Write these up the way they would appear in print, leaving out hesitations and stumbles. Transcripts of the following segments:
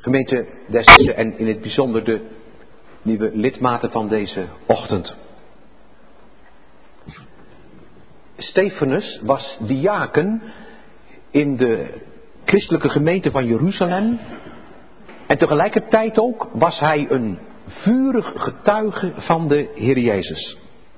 Gemeente des en in het bijzonder de nieuwe lidmaten van deze ochtend. Stefanus was diaken in de christelijke gemeente van Jeruzalem. En tegelijkertijd ook was hij een vurig getuige van de Heer Jezus.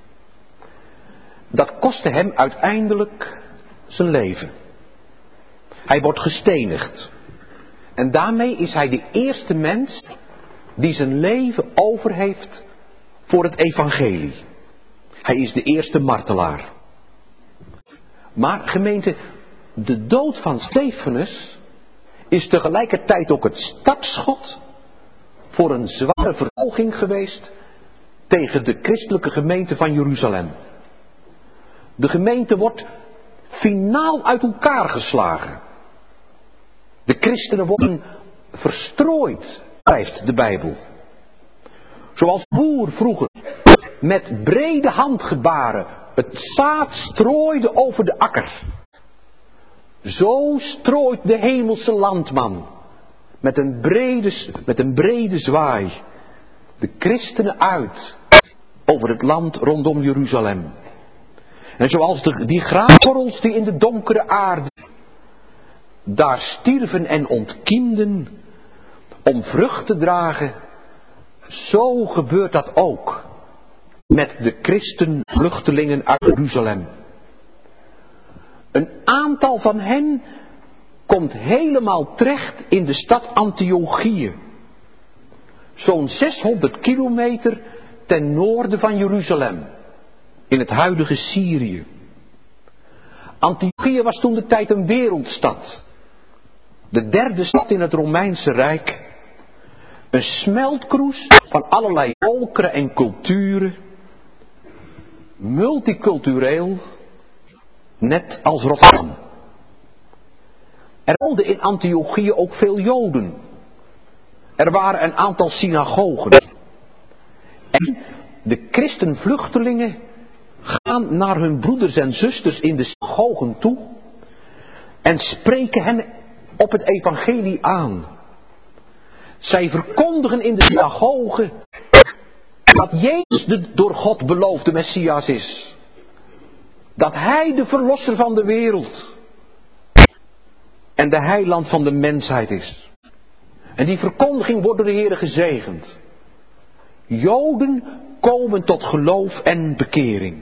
Dat kostte hem uiteindelijk zijn leven. Hij wordt gestenigd. En daarmee is hij de eerste mens die zijn leven over heeft voor het evangelie. Hij is de eerste martelaar. Maar gemeente, de dood van Stefanus is tegelijkertijd ook het startschot voor een zware vervolging geweest tegen de christelijke gemeente van Jeruzalem. De gemeente wordt finaal uit elkaar geslagen. De christenen worden verstrooid, schrijft de Bijbel. Zoals de boer vroeger met brede handgebaren het zaad strooide over de akker. Zo strooit de hemelse landman met een brede zwaai de christenen uit over het land rondom Jeruzalem. En zoals die graankorrels die in de donkere aarde daar stierven en ontkiemden om vrucht te dragen, zo gebeurt dat ook met de christenvluchtelingen uit Jeruzalem. Een aantal van hen komt helemaal terecht in de stad Antiochië. Zo'n 600 kilometer ten noorden van Jeruzalem, in het huidige Syrië. Antiochië was toen de tijd een wereldstad. De derde stad in het Romeinse Rijk. Een smeltkroes van allerlei volkeren en culturen. Multicultureel, net als Rotterdam. Er woonden in Antiochië ook veel Joden. Er waren een aantal synagogen. En de christenvluchtelingen gaan naar hun broeders en zusters in de synagogen toe en spreken hen op het evangelie aan. Zij verkondigen in de synagogen dat Jezus de door God beloofde Messias is. Dat Hij de verlosser van de wereld en de heiland van de mensheid is. En die verkondiging wordt door de Heer gezegend. Joden komen tot geloof en bekering.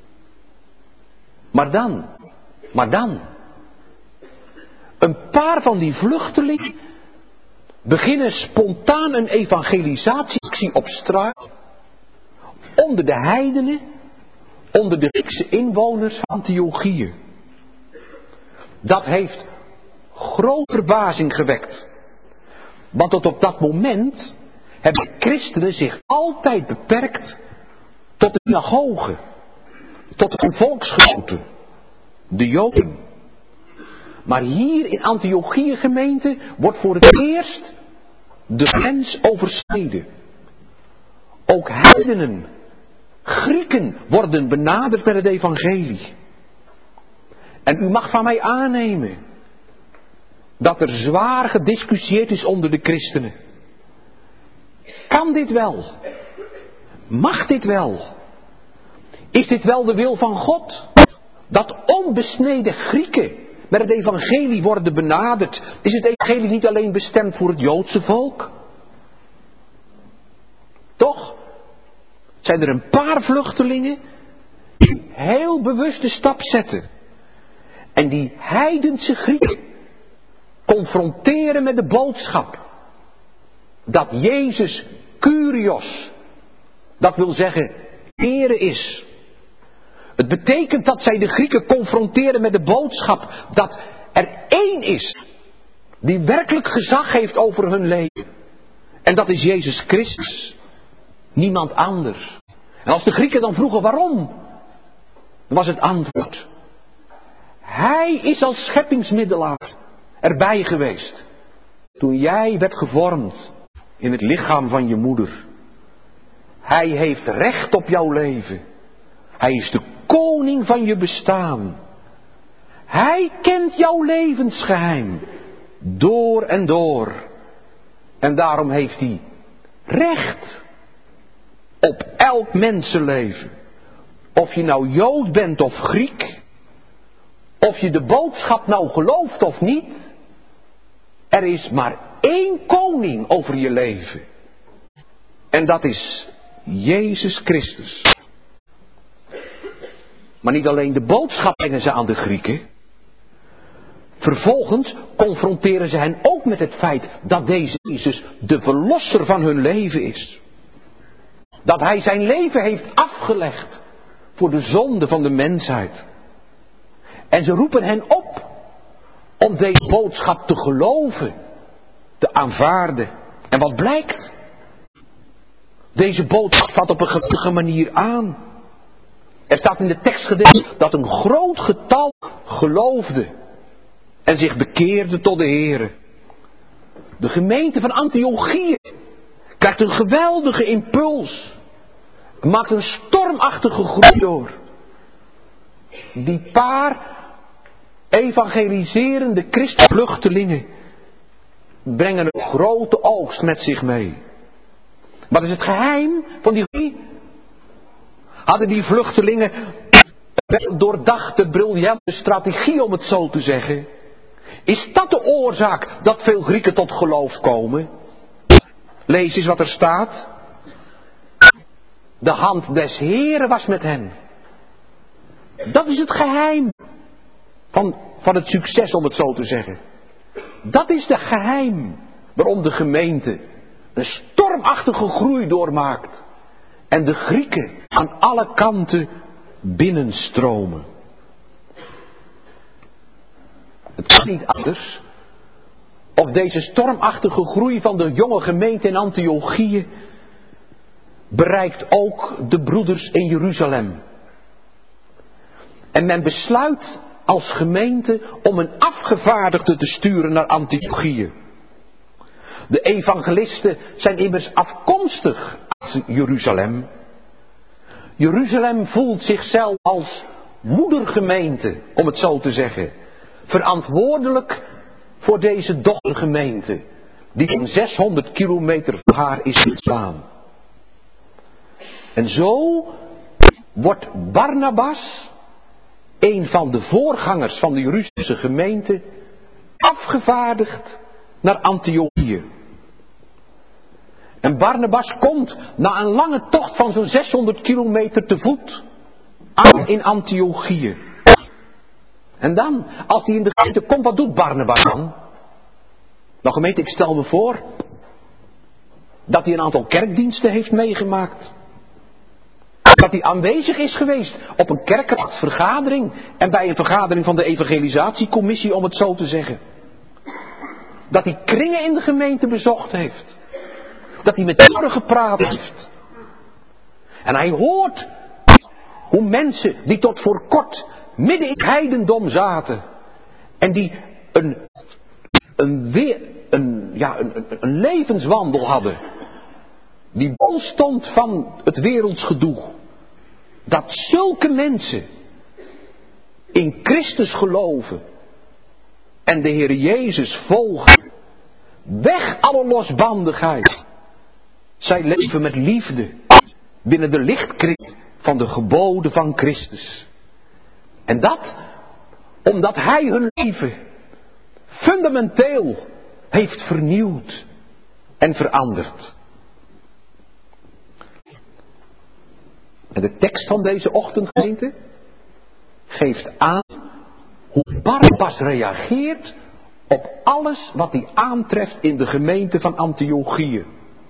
Maar dan, een paar van die vluchtelingen beginnen spontaan een evangelisatieactie op straat onder de heidenen, onder de Griekse inwoners van Antiochië. Dat heeft grote verbazing gewekt. Want tot op dat moment hebben christenen zich altijd beperkt tot de synagogen, tot een volksgenoten, de Joden. Maar hier in Antiochië gemeente wordt voor het eerst de grens overschreden. Ook heidenen, Grieken worden benaderd met het evangelie. En u mag van mij aannemen dat er zwaar gediscussieerd is onder de christenen. Kan dit wel? Mag dit wel? Is dit wel de wil van God? Dat onbesneden Grieken met het evangelie worden benaderd. Is het evangelie niet alleen bestemd voor het Joodse volk? Toch zijn er een paar vluchtelingen die heel bewust de stap zetten. En die heidense Grieken confronteren met de boodschap dat Jezus Kyrios, dat wil zeggen Heere is. Het betekent dat zij de Grieken confronteren met de boodschap dat er één is die werkelijk gezag heeft over hun leven. En dat is Jezus Christus. Niemand anders. En als de Grieken dan vroegen waarom, dan was het antwoord: Hij is als scheppingsmiddelaar erbij geweest toen jij werd gevormd in het lichaam van je moeder. Hij heeft recht op jouw leven. Hij is de koning van je bestaan. Hij kent jouw levensgeheim door en door. En daarom heeft hij recht op elk mensenleven. Of je nou Jood bent of Griek. Of je de boodschap nou gelooft of niet. Er is maar één koning over je leven. En dat is Jezus Christus. Maar niet alleen de boodschap brengen ze aan de Grieken. Vervolgens confronteren ze hen ook met het feit dat deze Jezus de verlosser van hun leven is. Dat hij zijn leven heeft afgelegd voor de zonde van de mensheid. En ze roepen hen op om deze boodschap te geloven, te aanvaarden. En wat blijkt? Deze boodschap vat op een geweldige manier aan. Er staat in de tekstgedeelte dat een groot getal geloofde en zich bekeerde tot de Here. De gemeente van Antiochië krijgt een geweldige impuls. Maakt een stormachtige groei door. Die paar evangeliserende christenvluchtelingen brengen een grote oogst met zich mee. Wat is het geheim van die groei? Hadden die vluchtelingen een doordachte, briljante strategie, om het zo te zeggen? Is dat de oorzaak dat veel Grieken tot geloof komen? Lees eens wat er staat. De hand des Heren was met hen. Dat is het geheim van het succes, om het zo te zeggen. Dat is het geheim waarom de gemeente een stormachtige groei doormaakt. En de Grieken aan alle kanten binnenstromen. Het kan niet anders. Of deze stormachtige groei van de jonge gemeente in Antiochië bereikt ook de broeders in Jeruzalem. En men besluit als gemeente om een afgevaardigde te sturen naar Antiochië. De evangelisten zijn immers afkomstig uit Jeruzalem. Jeruzalem voelt zichzelf als moedergemeente, om het zo te zeggen. Verantwoordelijk voor deze dochtergemeente, die van 600 kilometer van haar is ontstaan. En zo wordt Barnabas, een van de voorgangers van de Jeruzalemse gemeente, afgevaardigd naar Antiochië. En Barnabas komt na een lange tocht van zo'n 600 kilometer te voet aan in Antiochië. En dan, als hij in de gemeente komt, wat doet Barnabas dan? Nou gemeente, ik stel me voor dat hij een aantal kerkdiensten heeft meegemaakt. Dat hij aanwezig is geweest op een kerkraadsvergadering en bij een vergadering van de evangelisatiecommissie, om het zo te zeggen. Dat hij kringen in de gemeente bezocht heeft. Dat hij met jongeren gepraat heeft. En hij hoort hoe mensen die tot voor kort midden in het heidendom zaten. En die een levenswandel hadden. Die bol stond van het werelds gedoe. Dat zulke mensen in Christus geloven. En de Heer Jezus volgen. Weg alle losbandigheid. Zij leven met liefde. Binnen de lichtkring van de geboden van Christus. En dat omdat Hij hun leven fundamenteel heeft vernieuwd en veranderd. En de tekst van deze ochtendgemeente geeft aan hoe Barnabas reageert op alles wat hij aantreft in de gemeente van Antiochië.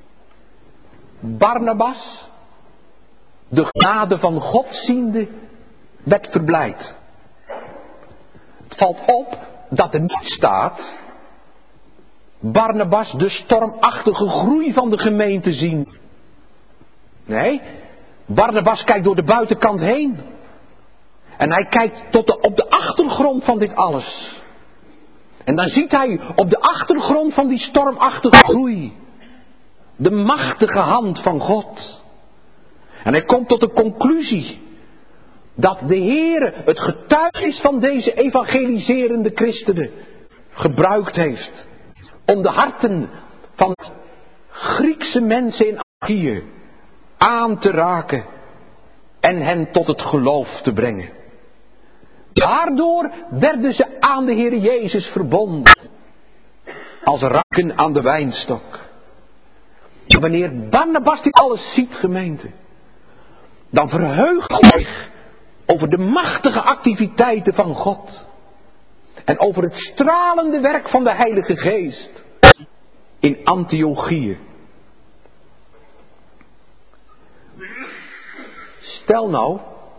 Barnabas, de genade van God ziende, werd verblijd. Het valt op dat er niet staat Barnabas de stormachtige groei van de gemeente zien. Nee, Barnabas kijkt door de buitenkant heen. En hij kijkt op de achtergrond van dit alles. En dan ziet hij op de achtergrond van die stormachtige groei de machtige hand van God. En hij komt tot de conclusie dat de Heere het getuigenis van deze evangeliserende christenen gebruikt heeft om de harten van Griekse mensen in Achaïe aan te raken en hen tot het geloof te brengen. Daardoor werden ze aan de Heer Jezus verbonden, als rakken aan de wijnstok. En wanneer Barnabas dit alles ziet, gemeente, dan verheugt hij zich over de machtige activiteiten van God en over het stralende werk van de Heilige Geest in Antiochië. Stel nou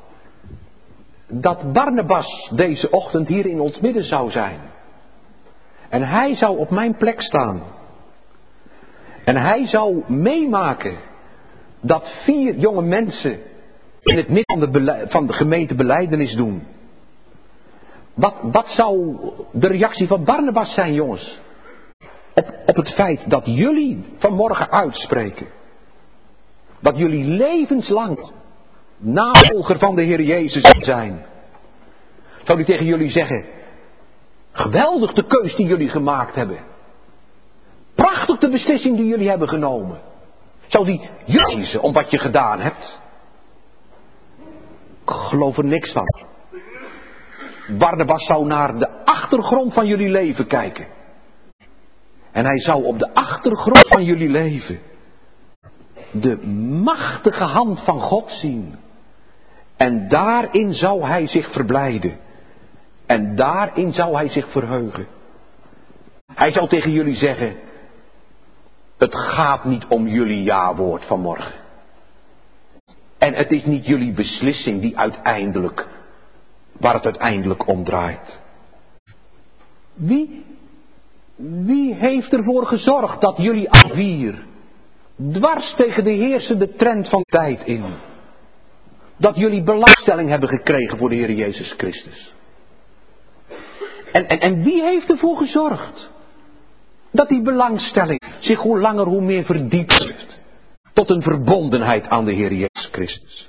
dat Barnabas deze ochtend hier in ons midden zou zijn. En hij zou op mijn plek staan. En hij zou meemaken dat 4 jonge mensen in het midden van de gemeente belijdenis doen. Wat zou de reactie van Barnabas zijn, jongens? Op het feit dat jullie vanmorgen uitspreken. Dat jullie levenslang navolger van de Heer Jezus zijn. Zou hij tegen jullie zeggen: geweldig de keus die jullie gemaakt hebben. Prachtig de beslissing die jullie hebben genomen. Zou die juichen om wat je gedaan hebt? Ik geloof er niks van. Barnabas zou naar de achtergrond van jullie leven kijken. En hij zou op de achtergrond van jullie leven de machtige hand van God zien. En daarin zou hij zich verblijden. En daarin zou hij zich verheugen. Hij zou tegen jullie zeggen: het gaat niet om jullie ja-woord vanmorgen. En het is niet jullie beslissing waar het uiteindelijk om draait. Wie heeft ervoor gezorgd dat jullie A4 dwars tegen de heersende trend van tijd in, dat jullie belangstelling hebben gekregen voor de Heer Jezus Christus? En wie heeft ervoor gezorgd dat die belangstelling zich hoe langer hoe meer verdiept heeft tot een verbondenheid aan de Heer Jezus Christus?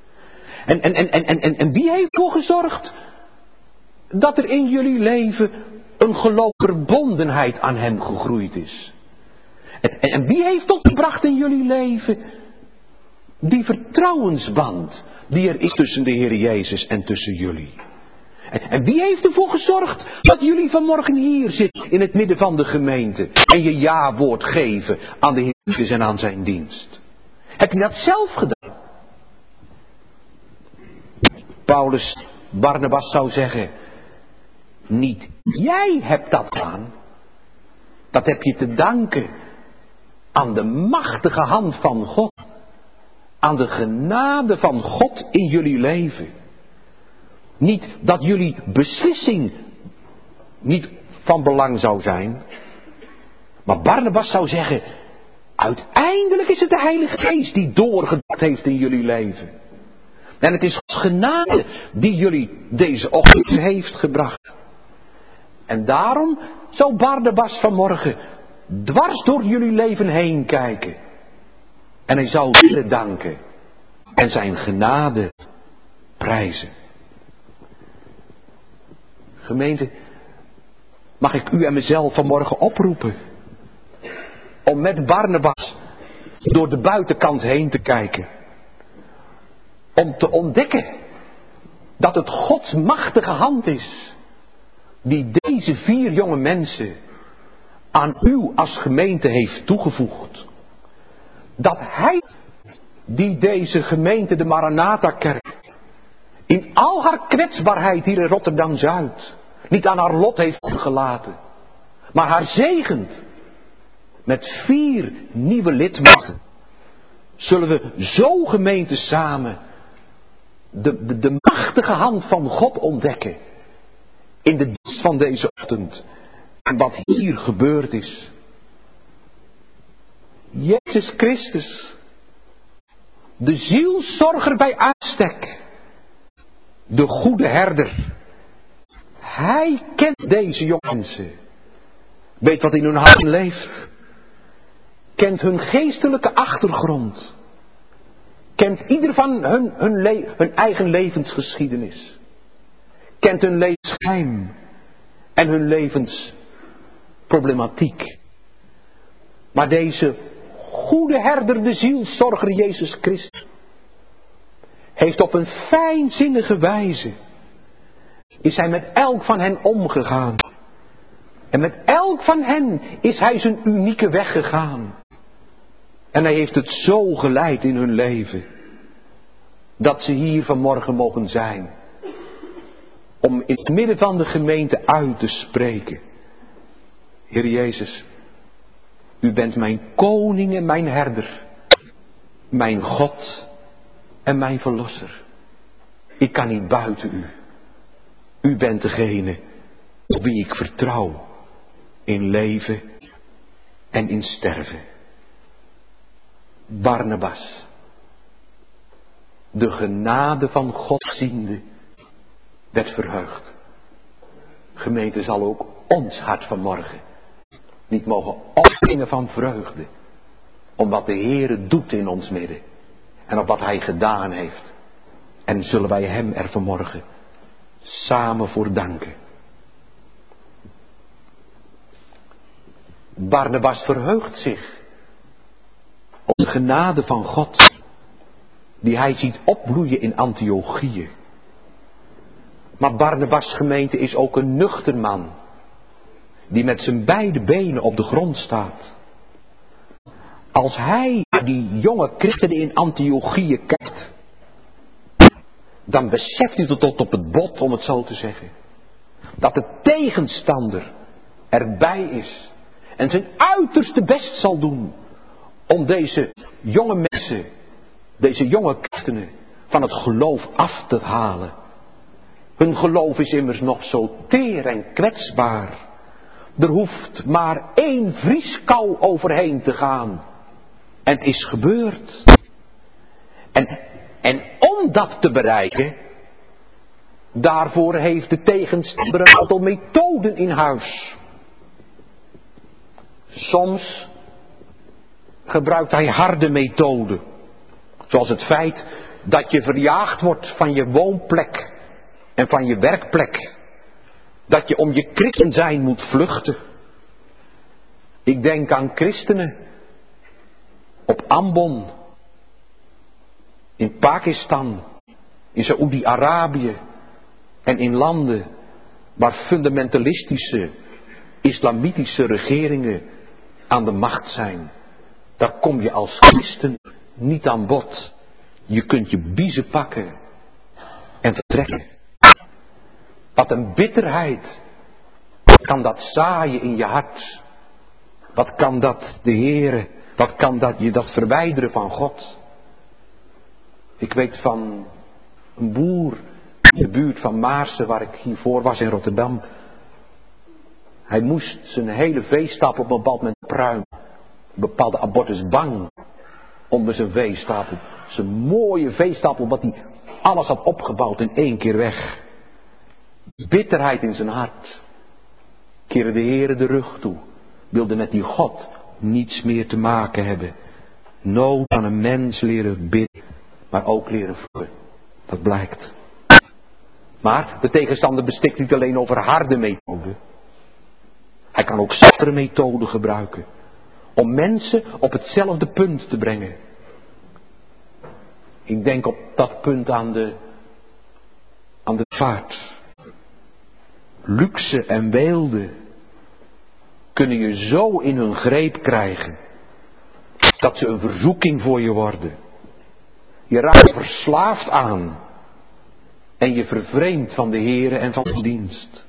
En wie heeft ervoor gezorgd dat er in jullie leven een geloofverbondenheid aan hem gegroeid is? En wie heeft tot gebracht in jullie leven die vertrouwensband die er is tussen de Heer Jezus en tussen jullie? En wie heeft ervoor gezorgd dat jullie vanmorgen hier zitten in het midden van de gemeente en je ja-woord geven aan de Heer Jezus en aan zijn dienst? Heb je dat zelf gedaan? Barnabas zou zeggen: niet jij hebt dat gedaan. Dat heb je te danken aan de machtige hand van God. Aan de genade van God in jullie leven. Niet dat jullie beslissing niet van belang zou zijn. Maar Barnabas zou zeggen: uiteindelijk is het de Heilige Geest die doorgedacht heeft in jullie leven. En het is Gods genade die jullie deze ochtend heeft gebracht. En daarom zou Barnabas vanmorgen dwars door jullie leven heen kijken. En hij zou willen danken en zijn genade prijzen. Gemeente, mag ik u en mezelf vanmorgen oproepen om met Barnabas door de buitenkant heen te kijken. Om te ontdekken dat het Gods machtige hand is die deze 4 jonge mensen aan u als gemeente heeft toegevoegd. Dat hij die deze gemeente, de Maranatha-kerk, in al haar kwetsbaarheid hier in Rotterdam-Zuid niet aan haar lot heeft gelaten, maar haar zegent met 4 nieuwe lidmaten. Zullen we zo gemeente samen de machtige hand van God ontdekken in de dienst van deze ochtend en wat hier gebeurd is. Jezus Christus, de zielzorger bij uitstek, de goede herder. Hij kent deze jonge mensen, weet wat in hun hart leeft, kent hun geestelijke achtergrond, kent ieder van hun eigen levensgeschiedenis, kent hun levensgeheim en hun levensproblematiek. Maar deze goede herder, de zielszorger Jezus Christus, heeft op een fijnzinnige wijze, is hij met elk van hen omgegaan. En met elk van hen is hij zijn unieke weg gegaan. En hij heeft het zo geleid in hun leven, dat ze hier vanmorgen mogen zijn. Om in het midden van de gemeente uit te spreken. Heer Jezus, u bent mijn koning en mijn herder. Mijn God en mijn verlosser. Ik kan niet buiten u. U bent degene op wie ik vertrouw. In leven en in sterven. Barnabas, de genade van God ziende, werd verheugd. Gemeente, zal ook ons hart vanmorgen niet mogen opspringen van vreugde. Om wat de Heere doet in ons midden. En op wat hij gedaan heeft. En zullen wij hem er vanmorgen samen voor danken. Barnabas verheugt zich op de genade van God, die hij ziet opbloeien in Antiochië. Maar Barnabas, gemeente, is ook een nuchter man, die met zijn beide benen op de grond staat. Als hij naar die jonge christenen in Antiochië kijkt, dan beseft hij tot op het bot, om het zo te zeggen, dat de tegenstander erbij is en zijn uiterste best zal doen om deze jonge mensen, deze jonge christenen, van het geloof af te halen. Hun geloof is immers nog zo teer en kwetsbaar. Er hoeft maar 1 vrieskou overheen te gaan. En het is gebeurd. En om dat te bereiken, daarvoor heeft de tegenstander een aantal methoden in huis. Soms gebruikt hij harde methoden. Zoals het feit dat je verjaagd wordt van je woonplek en van je werkplek. Dat je om je christen zijn moet vluchten. Ik denk aan christenen op Ambon, in Pakistan, in Saoedi-Arabië en in landen waar fundamentalistische, islamitische regeringen aan de macht zijn. Daar kom je als christen niet aan bod. Je kunt je biezen pakken en vertrekken. Wat een bitterheid. Wat kan dat zaaien in je hart? Wat kan dat de Heere, wat kan dat je dat verwijderen van God? Ik weet van een boer in de buurt van Maarsen, waar ik hiervoor was in Rotterdam. Hij moest zijn hele veestapel op een bepaald moment pruimen. Een bepaalde abortus bang onder zijn veestapel. Zijn mooie veestapel, wat hij alles had opgebouwd in 1 keer weg. Bitterheid in zijn hart. Keerde de Heere de rug toe. Wilde met die God niets meer te maken hebben. Nood kan een mens leren bidden, maar ook leren vloeken. Dat blijkt. Maar de tegenstander bestikt niet alleen over harde methoden. Hij kan ook zachtere methoden gebruiken. Om mensen op hetzelfde punt te brengen. Ik denk op dat punt aan de vaart. Luxe en weelde kunnen je zo in hun greep krijgen, dat ze een verzoeking voor je worden. Je raakt er verslaafd aan. En je vervreemdt van de Heere en van de dienst.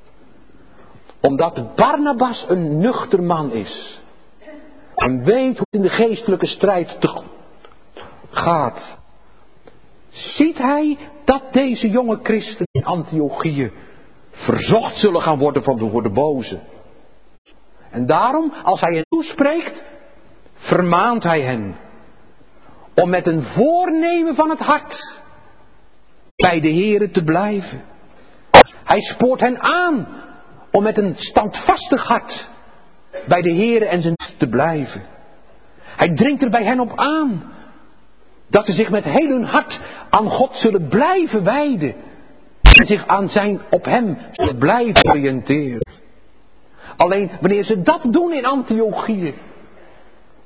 Omdat Barnabas een nuchter man is. En weet hoe het in de geestelijke strijd gaat. Ziet hij dat deze jonge christenen in Antiochië verzocht zullen gaan worden voor de boze. En daarom, als hij hen toespreekt, vermaant hij hen. Om met een voornemen van het hart bij de Heere te blijven. Hij spoort hen aan om met een standvastig hart bij de Heere en zijn te blijven. Hij dringt er bij hen op aan dat ze zich met heel hun hart aan God zullen blijven wijden. En zich op hem zullen blijven oriënteren. Alleen wanneer ze dat doen in Antiochië,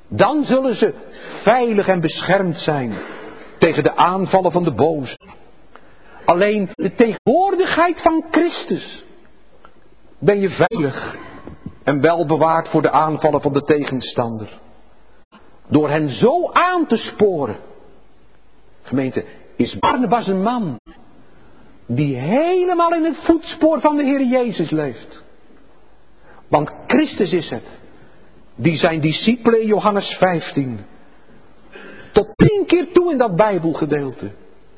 Dan zullen ze veilig en beschermd zijn tegen de aanvallen van de boze. Alleen de tegenwoordigheid van Christus ben je veilig en wel bewaard voor de aanvallen van de tegenstander. Door hen zo aan te sporen. Gemeente, is Barnabas een man die helemaal in het voetspoor van de Heer Jezus leeft. Want Christus is het die zijn discipelen in Johannes 15 tot 10 keer toe in dat Bijbelgedeelte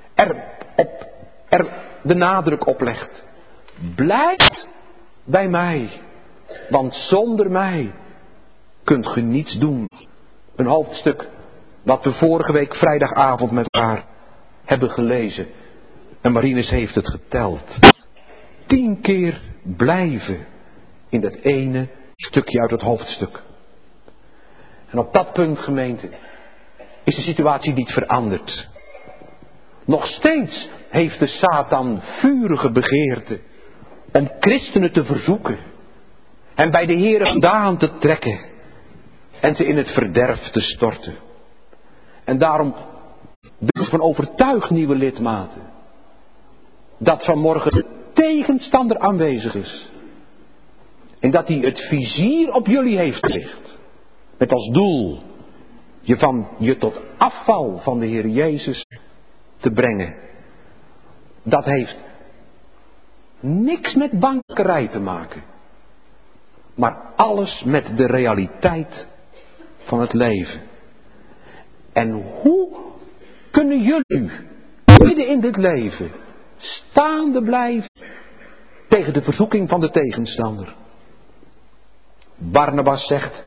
er de nadruk op legt. Blijf bij mij, want zonder mij kunt ge niets doen. Een hoofdstuk wat we vorige week vrijdagavond met elkaar hebben gelezen. En Marinus heeft het geteld. 10 keer blijven in dat ene stukje uit het hoofdstuk. En op dat punt, gemeente, is de situatie niet veranderd. Nog steeds heeft de Satan vurige begeerte om christenen te verzoeken. En bij de Heere vandaan te trekken. En ze in het verderf te storten. En daarom ben ik van overtuigd, nieuwe lidmaten, dat vanmorgen de tegenstander aanwezig is. En dat hij het vizier op jullie heeft gericht. Met als doel je tot afval van de Heer Jezus te brengen. Dat heeft niks met bankerij te maken. Maar alles met de realiteit van het leven. En hoe kunnen jullie midden in dit leven staande blijven tegen de verzoeking van de tegenstander? Barnabas zegt,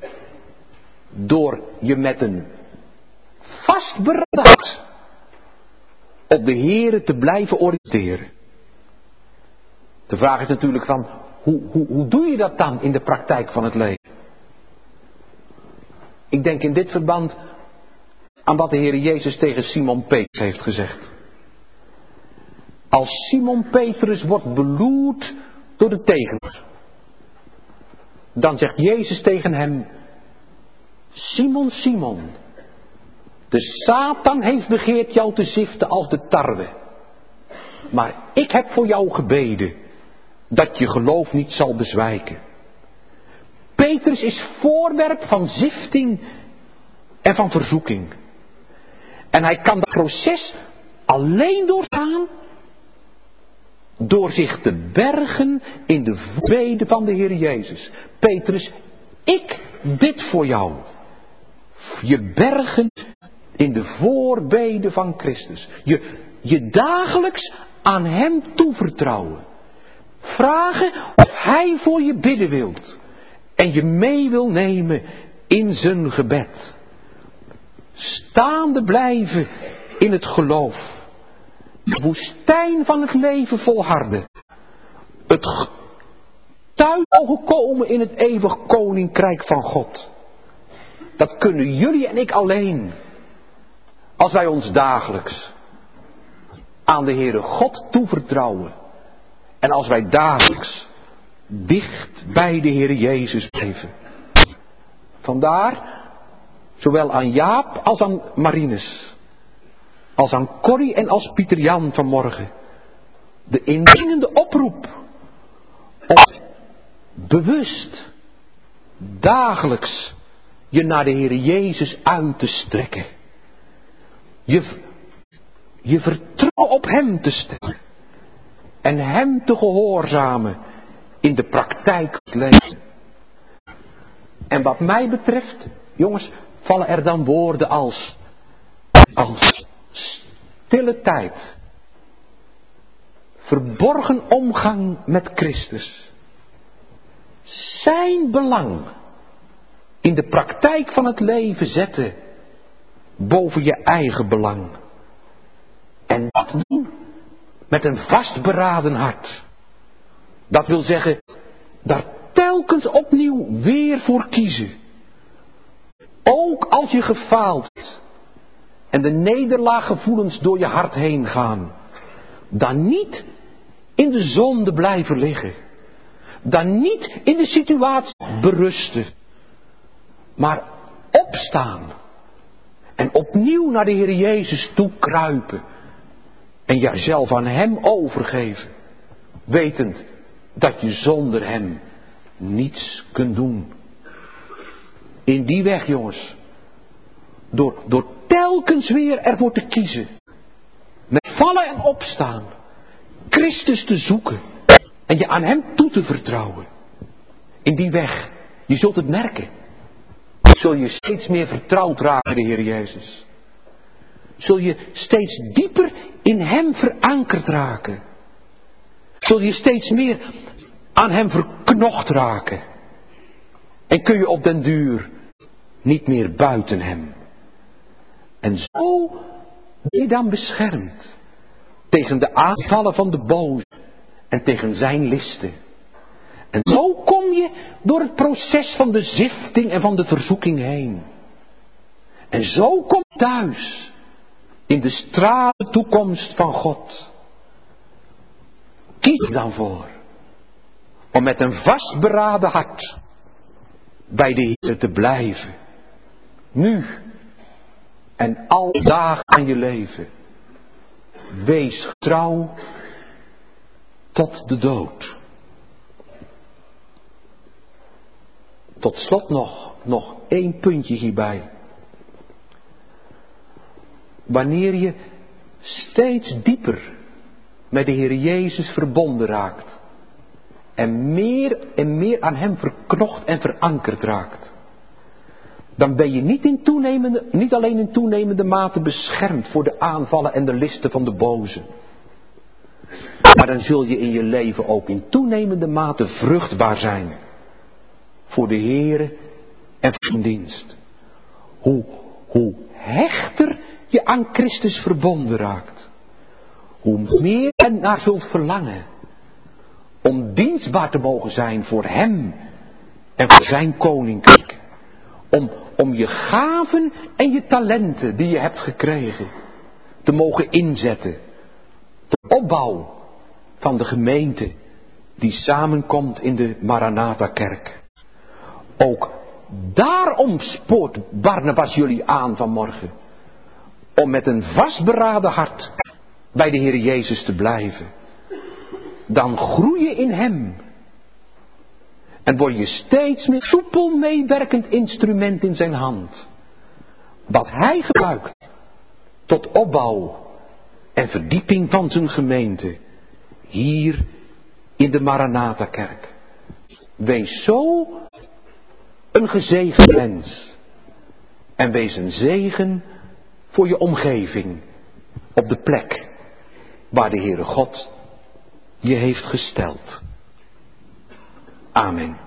door je met een vastberaden hart op de Heere te blijven oriënteren. De vraag is natuurlijk van, hoe doe je dat dan in de praktijk van het leven? Ik denk in dit verband aan wat de Heer Jezus tegen Simon Petrus heeft gezegd. Als Simon Petrus wordt beloerd door de tegenstander, dan zegt Jezus tegen hem, Simon, Simon, de Satan heeft begeerd jou te ziften als de tarwe. Maar ik heb voor jou gebeden, dat je geloof niet zal bezwijken. Petrus is voorwerp van zifting en van verzoeking. En hij kan dat proces alleen doorstaan door zich te bergen in de voorbeden van de Heer Jezus. Petrus, ik bid voor jou. Je bergen in de voorbeden van Christus. Je dagelijks aan hem toevertrouwen. Vragen of hij voor je bidden wilt. En je mee wil nemen in zijn gebed. Staande blijven in het geloof. De woestijn van het leven volharden. Het thuis mogen komen in het eeuwig koninkrijk van God. Dat kunnen jullie en ik alleen. Als wij ons dagelijks aan de Heere God toevertrouwen. En als wij dagelijks dicht bij de Heere Jezus blijven. Vandaar, zowel aan Jaap als aan Marinus, als aan Corrie en als Pieter Jan vanmorgen, de indringende oproep om bewust, dagelijks je naar de Heere Jezus uit te strekken. Je vertrouwen op hem te stellen. En hem te gehoorzamen in de praktijk van het leven. En wat mij betreft, jongens, vallen er dan woorden als stille tijd. Verborgen omgang met Christus. Zijn belang in de praktijk van het leven zetten boven je eigen belang. En dat doen met een vastberaden hart. Dat wil zeggen, daar telkens opnieuw weer voor kiezen. Ook als je gefaald en de nederlaaggevoelens door je hart heen gaan. Dan niet in de zonde blijven liggen. Dan niet in de situatie berusten. Maar opstaan. En opnieuw naar de Heer Jezus toe kruipen. En jezelf aan Hem overgeven. Wetend dat je zonder Hem niets kunt doen. In die weg, jongens. Door telkens weer ervoor te kiezen. Met vallen en opstaan. Christus te zoeken. En je aan Hem toe te vertrouwen. In die weg. Je zult het merken. Zul je steeds meer vertrouwd raken, de Heer Jezus. Zul je steeds dieper in Hem verankerd raken. Zul je steeds meer aan Hem verknocht raken. En kun je op den duur niet meer buiten Hem. En zo ben je dan beschermd. Tegen de aanvallen van de boze. En tegen zijn listen. En zo kom je door het proces van de zifting en van de verzoeking heen. En zo kom je thuis. In de stralende toekomst van God. Kies er dan voor. Om met een vastberaden hart. Bij de Heer te blijven. Nu. En al dagen aan je leven. Wees trouw. Tot de dood. Tot slot nog 1 puntje hierbij. Wanneer je steeds dieper met de Heer Jezus verbonden raakt. En meer aan Hem verknocht en verankerd raakt. Dan ben je niet alleen in toenemende mate beschermd voor de aanvallen en de listen van de boze. Maar dan zul je in je leven ook in toenemende mate vruchtbaar zijn. Voor de Heere en voor zijn dienst. Hoe hechter je aan Christus verbonden raakt. Hoe meer je naar zult verlangen. Om dienstbaar te mogen zijn voor Hem. En voor zijn koninkrijk. Om je gaven en je talenten die je hebt gekregen. Te mogen inzetten. De opbouw van de gemeente. Die samenkomt in de Maranatha-kerk. Ook daarom spoort Barnabas jullie aan vanmorgen. Om met een vastberaden hart bij de Heer Jezus te blijven. Dan groei je in Hem. En word je steeds meer soepel meewerkend instrument in zijn hand. Wat Hij gebruikt tot opbouw en verdieping van zijn gemeente. Hier in de Maranatha-kerk. Wees zo een gezegend mens. En wees een zegen voor je omgeving. Op de plek waar de Heere God je heeft gesteld. Amen.